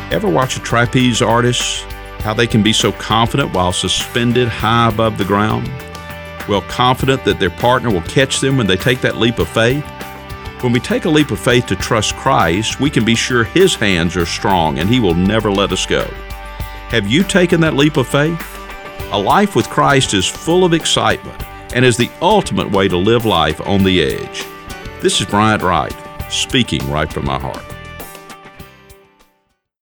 Ever watch a trapeze artist, how they can be so confident while suspended high above the ground? Well, confident that their partner will catch them when they take that leap of faith? When we take a leap of faith to trust Christ, we can be sure His hands are strong and He will never let us go. Have you taken that leap of faith? A life with Christ is full of excitement and is the ultimate way to live life on the edge. This is Bryant Wright, speaking right from my heart.